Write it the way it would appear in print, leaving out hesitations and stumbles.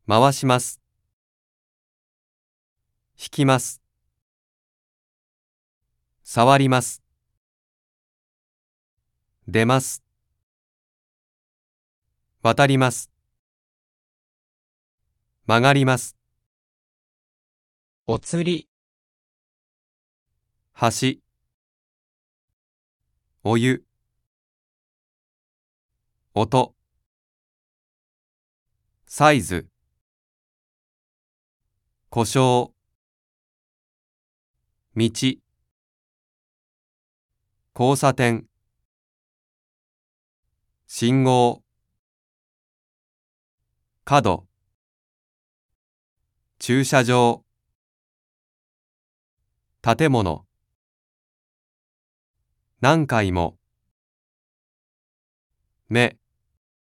回します。引きます。触ります。出ます。渡ります。曲がります。 お釣り、 橋、お湯、音、サイズ、故障、道、交差点、信号、角、駐車場、建物、何回も、目、